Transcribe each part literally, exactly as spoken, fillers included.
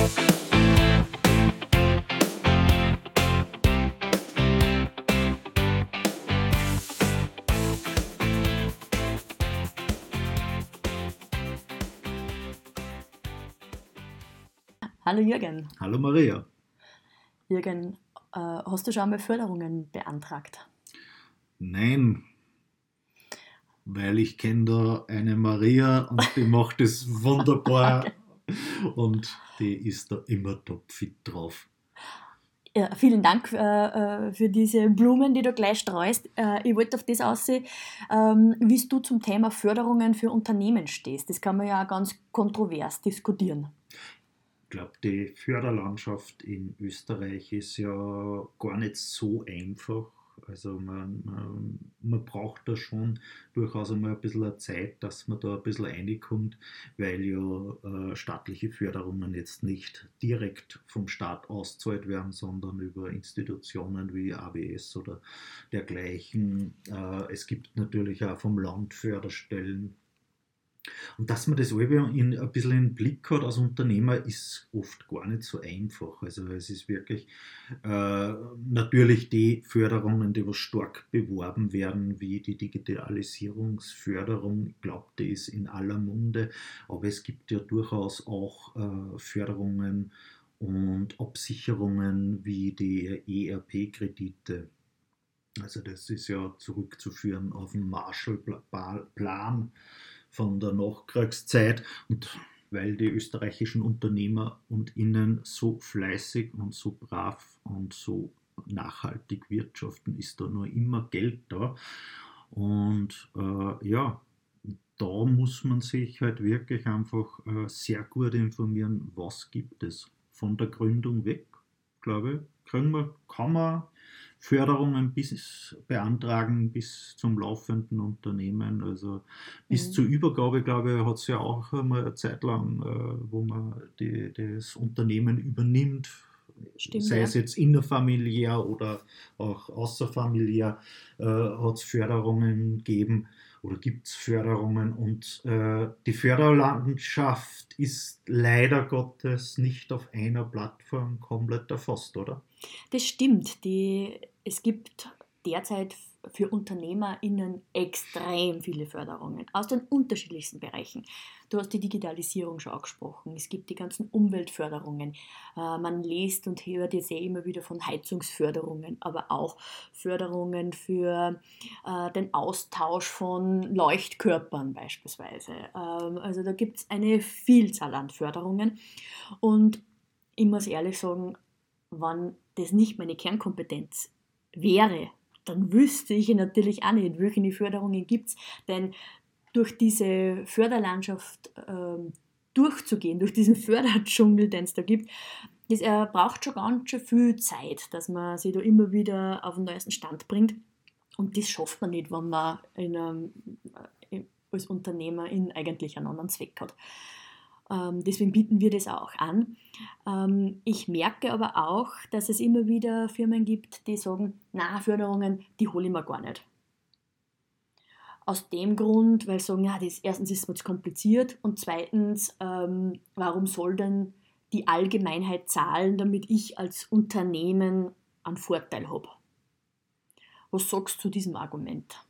Hallo Jürgen. Hallo Maria. Jürgen, äh, hast du schon einmal Förderungen beantragt? Nein, weil ich kenne da eine Maria und die macht das wunderbar und die ist da immer topfit drauf. Ja, vielen Dank äh, für diese Blumen, die du gleich streust. Äh, ich wollte auf das aussehen, ähm, wie du zum Thema Förderungen für Unternehmen stehst. Das kann man ja auch ganz kontrovers diskutieren. Ich glaube, die Förderlandschaft in Österreich ist ja gar nicht so einfach. Also man, man, man braucht da schon durchaus einmal ein bisschen Zeit, dass man da ein bisschen reinkommt, weil ja äh, staatliche Förderungen jetzt nicht direkt vom Staat ausgezahlt werden, sondern über Institutionen wie A W S oder dergleichen. Äh, es gibt natürlich auch vom Land Förderstellen. Und dass man das alle in, ein bisschen im Blick hat als Unternehmer, ist oft gar nicht so einfach. Also es ist wirklich äh, natürlich die Förderungen, die was stark beworben werden, wie die Digitalisierungsförderung. Ich glaube, die ist in aller Munde. Aber es gibt ja durchaus auch äh, Förderungen und Absicherungen wie die E R P-Kredite. Also das ist ja zurückzuführen auf den Marshallplan von der Nachkriegszeit, und weil die österreichischen Unternehmer und Innen so fleißig und so brav und so nachhaltig wirtschaften, ist da nur immer Geld da. Und äh, ja, da muss man sich halt wirklich einfach äh, sehr gut informieren, was gibt es von der Gründung weg, glaube ich, kriegen wir, kann man Förderungen bis beantragen bis zum laufenden Unternehmen. Also bis Mhm. zur Übergabe, glaube ich, hat es ja auch einmal eine Zeit lang, äh, wo man die, das Unternehmen übernimmt, Stimmt, sei ja. es jetzt innerfamiliär oder auch außerfamiliär, äh, hat es Förderungen gegeben oder gibt es Förderungen, und äh, die Förderlandschaft ist leider Gottes nicht auf einer Plattform komplett erfasst, oder? Das stimmt. Die, es gibt derzeit für UnternehmerInnen extrem viele Förderungen aus den unterschiedlichsten Bereichen. Du hast die Digitalisierung schon angesprochen. Es gibt die ganzen Umweltförderungen. Äh, man liest und hört jetzt eh immer wieder von Heizungsförderungen, aber auch Förderungen für äh, den Austausch von Leuchtkörpern beispielsweise. Ähm, also da gibt es eine Vielzahl an Förderungen. Und ich muss ehrlich sagen, wenn das nicht meine Kernkompetenz wäre, dann wüsste ich natürlich auch nicht, welche Förderungen gibt es. Denn durch diese Förderlandschaft ähm, durchzugehen, durch diesen Förderdschungel, den es da gibt, das äh, braucht schon ganz schön viel Zeit, dass man sich da immer wieder auf den neuesten Stand bringt. Und das schafft man nicht, wenn man in einem, äh, als Unternehmerin eigentlich einen anderen Zweck hat. Ähm, deswegen bieten wir das auch an. Ähm, ich merke aber auch, dass es immer wieder Firmen gibt, die sagen, na, Förderungen, die hole ich mir gar nicht. Aus dem Grund, weil sie sagen, ja, das, erstens ist es mir zu kompliziert und zweitens, ähm, warum soll denn die Allgemeinheit zahlen, damit ich als Unternehmen einen Vorteil habe? Was sagst du zu diesem Argument?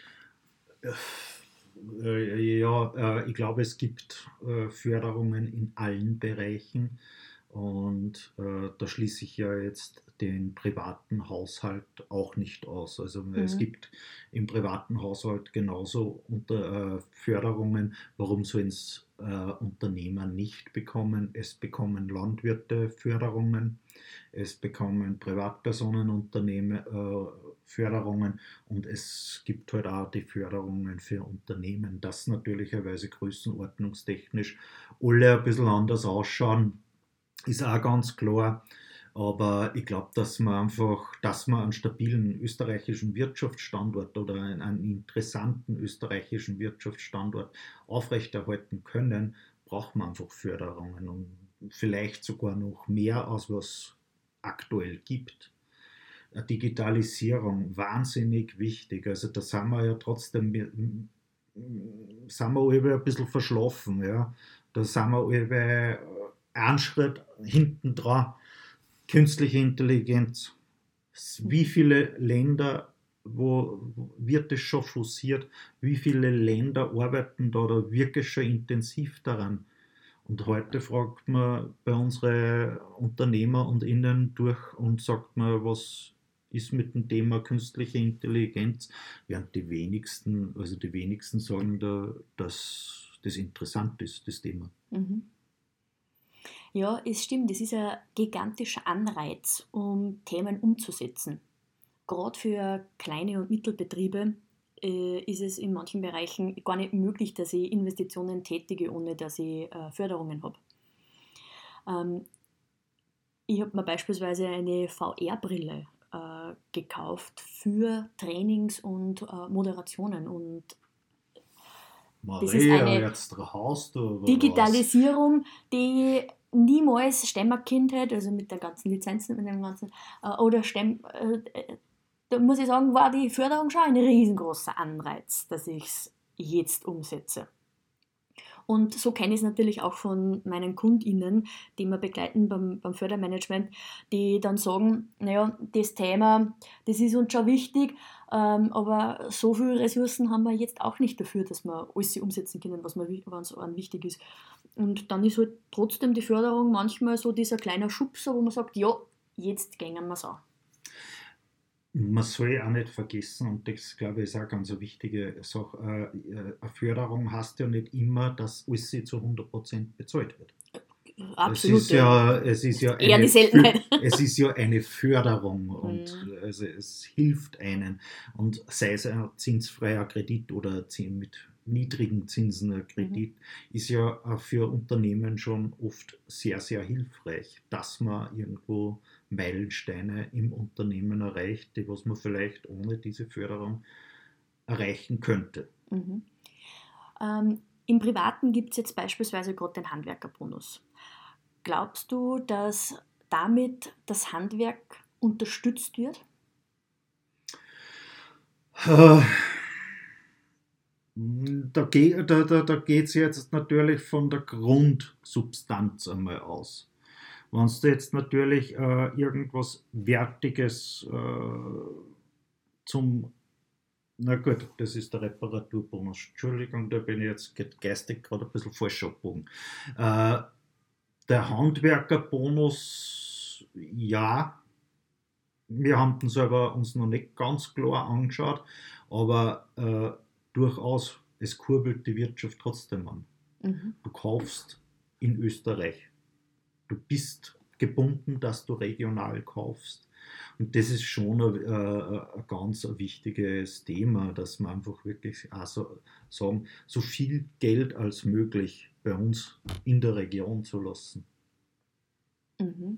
Äh, Ja, äh, ich glaube, es gibt äh, Förderungen in allen Bereichen, und äh, da schließe ich ja jetzt den privaten Haushalt auch nicht aus. Also es Mhm. gibt im privaten Haushalt genauso unter, äh, Förderungen. Warum sollen es äh, Unternehmer nicht bekommen? Es bekommen Landwirte Förderungen, es bekommen Privatpersonen Unternehmen äh, Förderungen, und es gibt halt auch die Förderungen für Unternehmen, das natürlicherweise größenordnungstechnisch alle ein bisschen anders ausschauen, ist auch ganz klar. Aber ich glaube, dass man einfach, dass man einen stabilen österreichischen Wirtschaftsstandort oder einen, einen interessanten österreichischen Wirtschaftsstandort aufrechterhalten können, braucht man einfach Förderungen, und vielleicht sogar noch mehr, als was aktuell gibt. Digitalisierung wahnsinnig wichtig. Also da sind wir ja trotzdem, sind wir alle ein bisschen verschlafen. Ja. Da sind wir alle einen Schritt hinten dran, künstliche Intelligenz. Wie viele Länder, wo wird es schon forciert, wie viele Länder arbeiten da, da wirklich schon intensiv daran? Und heute fragt man bei unseren Unternehmer und Innen durch und sagt man, was ist mit dem Thema künstliche Intelligenz, während die wenigsten, also die wenigsten sagen da, dass das interessant ist, das Thema. Mhm. Ja, es stimmt, es ist ein gigantischer Anreiz, um Themen umzusetzen. Gerade für kleine und Mittelbetriebe äh, ist es in manchen Bereichen gar nicht möglich, dass ich Investitionen tätige, ohne dass ich äh, Förderungen habe. Ähm, ich habe mir beispielsweise eine V R-Brille äh, gekauft für Trainings und äh, Moderationen. Und das ist Maria, eine jetzt hast du aber was. Digitalisierung, die ich niemals stemmen können hätte, also mit den ganzen Lizenzen, mit dem ganzen, äh, oder stemmen, äh, da muss ich sagen, war die Förderung schon ein riesengroßer Anreiz, dass ich es jetzt umsetze. Und so kenne ich es natürlich auch von meinen KundInnen, die wir begleiten beim, beim Fördermanagement, die dann sagen, naja, das Thema, das ist uns schon wichtig, ähm, aber so viele Ressourcen haben wir jetzt auch nicht dafür, dass wir alles umsetzen können, was uns wichtig ist. Und dann ist halt trotzdem die Förderung manchmal so dieser kleine Schubser, wo man sagt, ja, jetzt gehen wir es an. Man soll auch nicht vergessen, und das glaube ich ist auch ganz eine wichtige Sache, eine Förderung heißt ja nicht immer, dass alles zu hundert Prozent bezahlt wird. Absolut. Es ist ja, es ist ja, eher eine, die Seltenheit. es ist ja eine Förderung und Mhm. also es hilft einen. Und sei es ein zinsfreier Kredit oder mit niedrigen Zinsen ein Kredit, mhm. ist ja für Unternehmen schon oft sehr, sehr hilfreich, dass man irgendwo Meilensteine im Unternehmen erreicht, die was man vielleicht ohne diese Förderung erreichen könnte. Mhm. Ähm, Im Privaten gibt es jetzt beispielsweise gerade den Handwerkerbonus. Glaubst du, dass damit das Handwerk unterstützt wird? Äh, Da, ge da, da, da geht es jetzt natürlich von der Grundsubstanz einmal aus. Wenn du jetzt natürlich äh, irgendwas Wertiges äh, zum, na gut, das ist der Reparaturbonus. Entschuldigung, da bin ich jetzt geistig gerade ein bisschen falsch abgebogen. Äh, der Handwerkerbonus, ja, wir haben den selber uns noch nicht ganz klar angeschaut, aber äh, durchaus, es kurbelt die Wirtschaft trotzdem an. Mhm. Du kaufst in Österreich. Du bist gebunden, dass du regional kaufst. Und das ist schon ein, äh, ein ganz wichtiges Thema, dass wir einfach wirklich auch so sagen, so viel Geld als möglich bei uns in der Region zu lassen. Mhm.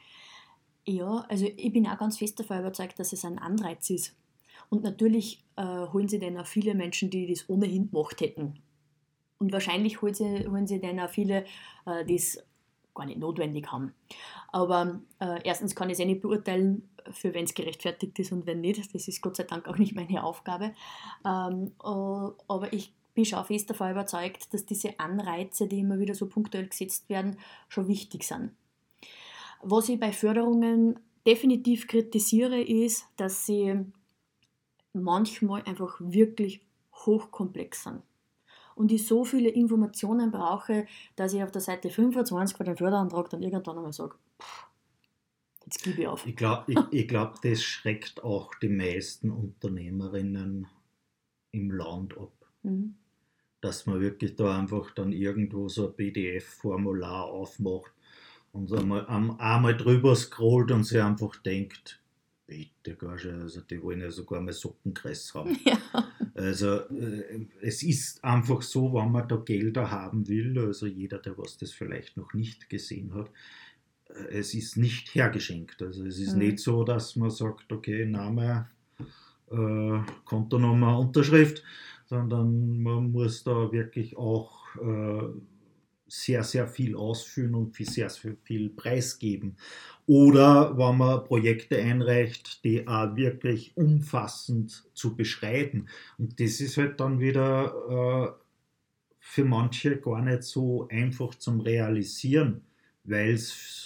Ja, also ich bin auch ganz fest davon überzeugt, dass es ein Anreiz ist. Und natürlich äh, holen sie dann auch viele Menschen, die das ohnehin gemacht hätten. Und wahrscheinlich holen sie, holen sie dann auch viele, äh, die es gar nicht notwendig haben. Aber äh, erstens kann ich es eh nicht beurteilen, für wen es gerechtfertigt ist und wenn nicht. Das ist Gott sei Dank auch nicht meine Aufgabe. Ähm, äh, aber ich bin schon fest davon überzeugt, dass diese Anreize, die immer wieder so punktuell gesetzt werden, schon wichtig sind. Was ich bei Förderungen definitiv kritisiere, ist, dass sie manchmal einfach wirklich hochkomplex sind. Und ich so viele Informationen brauche, dass ich auf der Seite fünfundzwanzig bei dem Förderantrag dann irgendwann einmal sage, pff, jetzt gebe ich auf. Ich glaube, ich, ich glaub, das schreckt auch die meisten Unternehmerinnen im Land ab. Mhm. Dass man wirklich da einfach dann irgendwo so ein P D F-Formular aufmacht und einmal, einmal drüber scrollt und sich einfach denkt, bitte, also die wollen ja sogar mal Sockenkreis haben. Ja. Also äh, es ist einfach so, wenn man da Gelder haben will, also jeder, der was das vielleicht noch nicht gesehen hat, äh, es ist nicht hergeschenkt. Also es ist mhm. nicht so, dass man sagt, okay, Name, äh, Kontonummer, Unterschrift, sondern man muss da wirklich auch äh, sehr, sehr viel ausfüllen und sehr, sehr viel preisgeben. Oder wenn man Projekte einreicht, die auch wirklich umfassend zu beschreiben. Und das ist halt dann wieder äh, für manche gar nicht so einfach zum Realisieren, weil es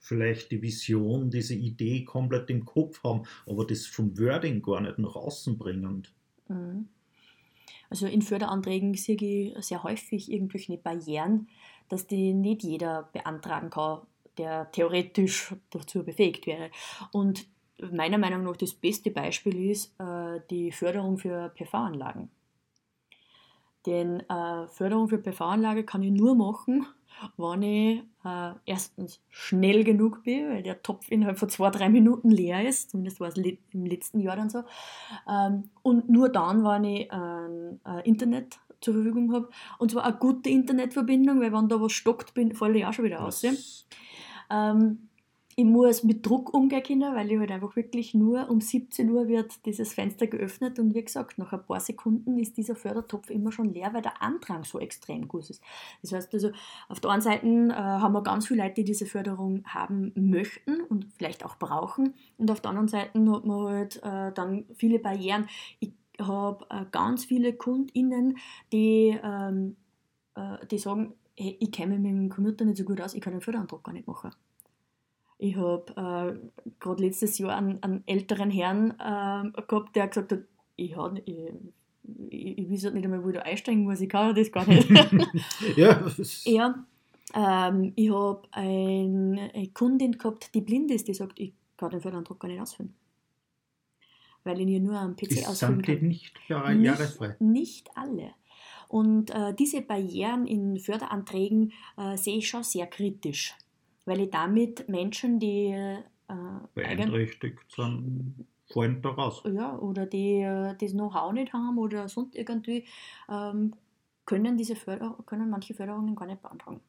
vielleicht die Vision, diese Idee komplett im Kopf haben, aber das vom Wording gar nicht nach außen bringen. Mhm. Also in Förderanträgen sehe ich sehr häufig irgendwelche Barrieren, dass die nicht jeder beantragen kann, der theoretisch dazu befähigt wäre. Und meiner Meinung nach das beste Beispiel ist äh, die Förderung für P V-Anlagen. Denn äh, Förderung für P V-Anlage kann ich nur machen, wenn ich äh, erstens schnell genug bin, weil der Topf innerhalb von zwei, drei Minuten leer ist, zumindest war es le- im letzten Jahr dann so. Ähm, und nur dann, wenn ich ein äh, Internet zur Verfügung habe. Und zwar eine gute Internetverbindung, weil wenn da was stockt, bin, falle ich auch schon wieder raus. Das, Ähm, ich muss mit Druck umgehen können, weil ich halt einfach wirklich nur um siebzehn Uhr wird dieses Fenster geöffnet und wie gesagt, nach ein paar Sekunden ist dieser Fördertopf immer schon leer, weil der Andrang so extrem groß ist. Das heißt also, auf der einen Seite äh, haben wir ganz viele Leute, die diese Förderung haben möchten und vielleicht auch brauchen und auf der anderen Seite hat man halt äh, dann viele Barrieren. Ich habe äh, ganz viele KundInnen, die, ähm, äh, die sagen, hey, ich kenne mich mit dem Computer nicht so gut aus, ich kann den Förderantrag gar nicht machen. Ich habe äh, gerade letztes Jahr einen, einen älteren Herrn äh, gehabt, der gesagt hat, ich, hab, ich, ich, ich weiß halt nicht einmal, wo ich da einsteigen muss, ich kann das gar nicht. ja, ja, ähm, ich habe ein, eine Kundin gehabt, die blind ist, die sagt, ich kann den Förderantrag gar nicht ausfüllen. Weil ich ihn nur am P C ist, ausfüllen sind die kann. nicht jahre, Nicht, jahrefrei? nicht alle. Und äh, diese Barrieren in Förderanträgen äh, sehe ich schon sehr kritisch, weil ich damit Menschen, die äh, eigen- Beeinträchtigt sind, fallen da raus. ja, oder die äh, das Know-how nicht haben oder sonst irgendwie, ähm, können, diese Förder können manche Förderungen gar nicht beantragen.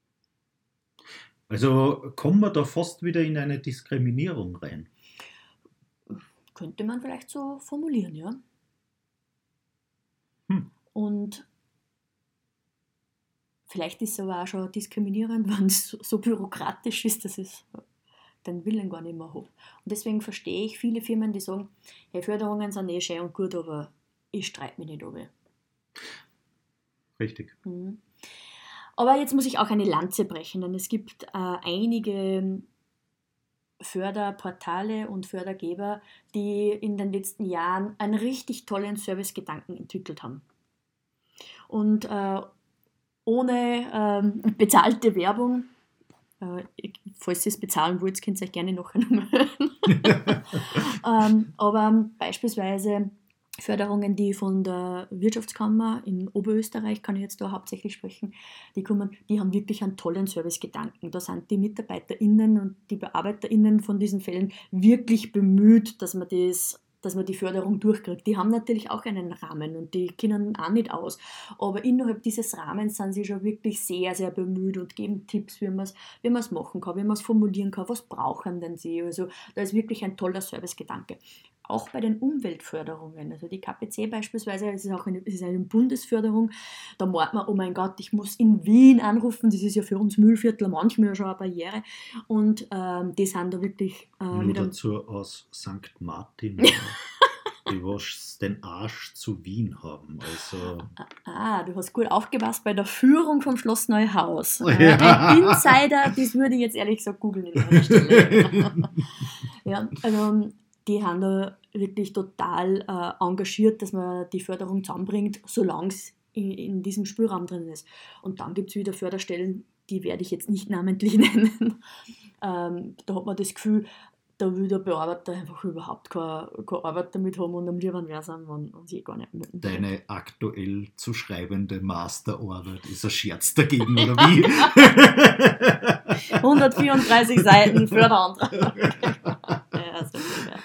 Also kommen wir da fast wieder in eine Diskriminierung rein. Könnte man vielleicht so formulieren, ja. Hm. Und vielleicht ist es aber auch schon diskriminierend, wenn es so, so bürokratisch ist, dass es den Willen gar nicht mehr habe. Und deswegen verstehe ich viele Firmen, die sagen, hey, Förderungen sind eh schön und gut, aber ich streite mich nicht ab. Richtig. Mhm. Aber jetzt muss ich auch eine Lanze brechen, denn es gibt äh, einige Förderportale und Fördergeber, die in den letzten Jahren einen richtig tollen Servicegedanken entwickelt haben. Und äh, ohne ähm, bezahlte Werbung, äh, falls ihr es bezahlen wollt, könnt ihr euch gerne noch einmal hören. ähm, aber beispielsweise Förderungen, die von der Wirtschaftskammer in Oberösterreich, kann ich jetzt da hauptsächlich sprechen, die kommen, die haben wirklich einen tollen Servicegedanken. Da sind die MitarbeiterInnen und die BearbeiterInnen von diesen Fällen wirklich bemüht, dass man das dass man die Förderung durchkriegt. Die haben natürlich auch einen Rahmen und die kennen auch nicht aus. Aber innerhalb dieses Rahmens sind sie schon wirklich sehr, sehr bemüht und geben Tipps, wie man es wie man es machen kann, wie man es formulieren kann, was brauchen denn sie. Also da ist wirklich ein toller Servicegedanke. Auch bei den Umweltförderungen, also die K P C beispielsweise, es ist auch eine, es ist eine Bundesförderung, da meint man, oh mein Gott, ich muss in Wien anrufen, das ist ja für uns Mühlviertler manchmal schon eine Barriere und ähm, die sind da wirklich äh, Nur mit einem dazu aus Sankt Martin, die was den Arsch zu Wien haben. Also Ah, du hast gut aufgepasst bei der Führung vom Schloss Neuhaus. Oh, Äh, ja. Ein Insider, das würde ich jetzt ehrlich gesagt googeln in einer Stelle. Ja, also die haben da wirklich total äh, engagiert, dass man die Förderung zusammenbringt, solange es in, in diesem Spielraum drin ist. Und dann gibt es wieder Förderstellen, die werde ich jetzt nicht namentlich nennen. Ähm, da hat man das Gefühl, da will der Bearbeiter einfach überhaupt keine, keine Arbeit damit haben und am liebsten wäre es, wenn man sie gar nicht mögen. deine aktuell zu schreibende Masterarbeit ist ein Scherz dagegen, oder wie? hundertvierunddreißig Seiten Förderantrag. Ja, so ungefähr.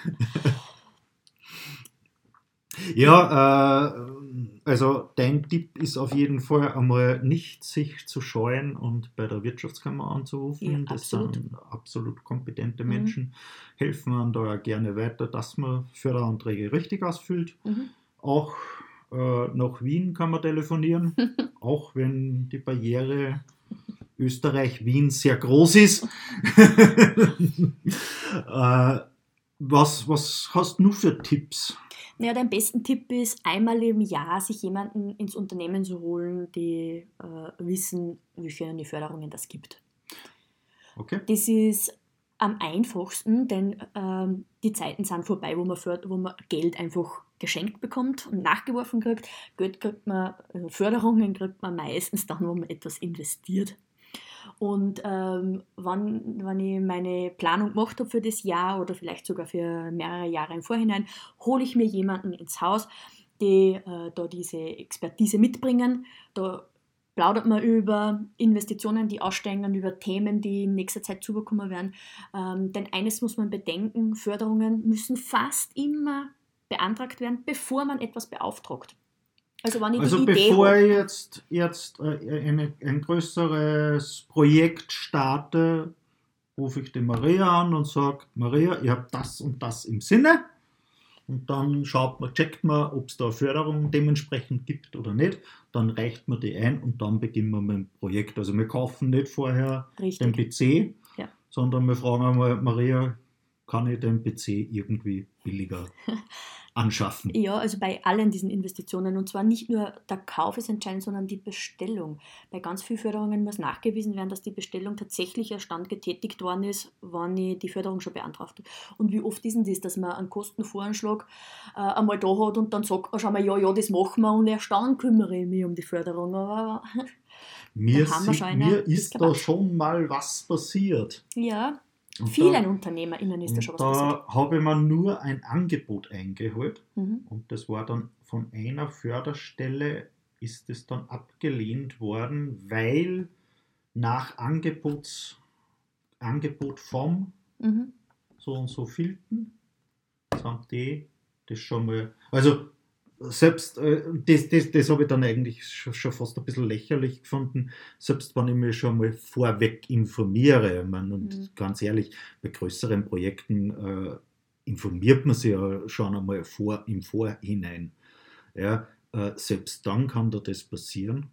Ja, äh, also dein Tipp ist auf jeden Fall einmal nicht sich zu scheuen und bei der Wirtschaftskammer anzurufen. Ja, das absolut. sind absolut kompetente Mhm. Menschen, helfen einem da ja gerne weiter, dass man Förderanträge richtig ausfüllt. Mhm. Auch äh, nach Wien kann man telefonieren, auch wenn die Barriere Österreich-Wien sehr groß ist. äh, was, was hast du für Tipps? Naja, dein besten Tipp ist, einmal im Jahr sich jemanden ins Unternehmen zu holen, die äh, wissen, wie viele Förderungen das gibt. Okay. Das ist am einfachsten, denn ähm, die Zeiten sind vorbei, wo man, förd- wo man Geld einfach geschenkt bekommt und nachgeworfen kriegt. Geld kriegt man, also Förderungen kriegt man meistens dann, wo man etwas investiert. Und ähm, wann, wenn ich meine Planung gemacht habe für das Jahr oder vielleicht sogar für mehrere Jahre im Vorhinein, hole ich mir jemanden ins Haus, die äh, da diese Expertise mitbringen. Da plaudert man über Investitionen, die aussteigen, über Themen, die in nächster Zeit zubekommen werden. Ähm, denn eines muss man bedenken, Förderungen müssen fast immer beantragt werden, bevor man etwas beauftragt. Also, wenn ich Also die Idee bevor habe, ich jetzt, jetzt äh, eine, ein größeres Projekt starte, rufe ich die Maria an und sage, Maria, ich habe das und das im Sinne. Und dann schaut man, checkt man, ob es da Förderung dementsprechend gibt oder nicht. Dann reicht man die ein und dann beginnen wir mit dem Projekt. Also wir kaufen nicht vorher Richtig. den P C, Ja. sondern wir fragen einmal, Maria, kann ich den P C irgendwie billiger anschaffen? Ja, also bei allen diesen Investitionen. Und zwar nicht nur der Kauf ist entscheidend, sondern die Bestellung. Bei ganz vielen Förderungen muss nachgewiesen werden, dass die Bestellung tatsächlich erst dann getätigt worden ist, wann ich die Förderung schon beantragt habe. Und wie oft ist denn das, dass man einen Kostenvoranschlag äh, einmal da hat und dann sagt man, schau mal, ja, ja, das machen wir und erst dann kümmere ich mich um die Förderung. Aber Mir, da haben wir si- schon eine mir ist da Diskrepanz. schon mal was passiert. Ja, Und vielen da, UnternehmerInnen ist da schon und was passiert. da habe ich mir nur ein Angebot eingeholt. Mhm. Und das war dann von einer Förderstelle, ist es dann abgelehnt worden, weil nach Angebots, Angebot vom Mhm. so und so vielten, sind die das schon mal, also selbst, äh, das, das, das habe ich dann eigentlich schon, schon fast ein bisschen lächerlich gefunden, selbst wenn ich mich schon mal vorweg informiere. Ich meine, und Mhm. ganz ehrlich, bei größeren Projekten äh, informiert man sich ja schon einmal vor, im Vorhinein. Ja, äh, selbst dann kann dir das passieren,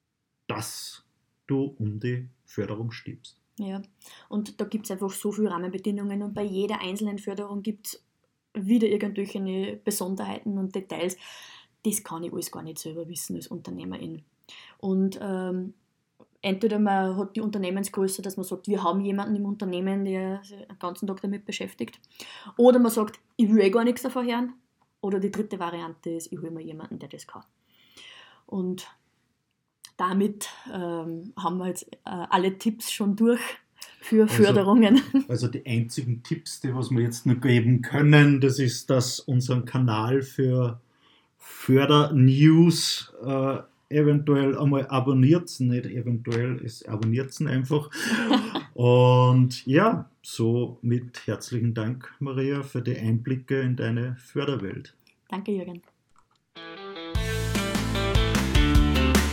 dass du um die Förderung stirbst. Ja, und da gibt es einfach so viele Rahmenbedingungen und bei jeder einzelnen Förderung gibt es wieder irgendwelche Besonderheiten und Details. Das kann ich alles gar nicht selber wissen als Unternehmerin. Und ähm, entweder man hat die Unternehmensgröße, dass man sagt, wir haben jemanden im Unternehmen, der sich den ganzen Tag damit beschäftigt. Oder man sagt, ich will eh gar nichts davon hören. Oder die dritte Variante ist, ich hole mir jemanden, der das kann. Und damit ähm, haben wir jetzt äh, alle Tipps schon durch für Also- Förderungen. Also die einzigen Tipps, die was wir jetzt noch geben können, das ist, dass unseren Kanal für Fördernews äh, eventuell einmal abonniert, nicht eventuell, es abonniert einfach. Und ja, somit herzlichen Dank, Maria, für die Einblicke in deine Förderwelt. Danke, Jürgen.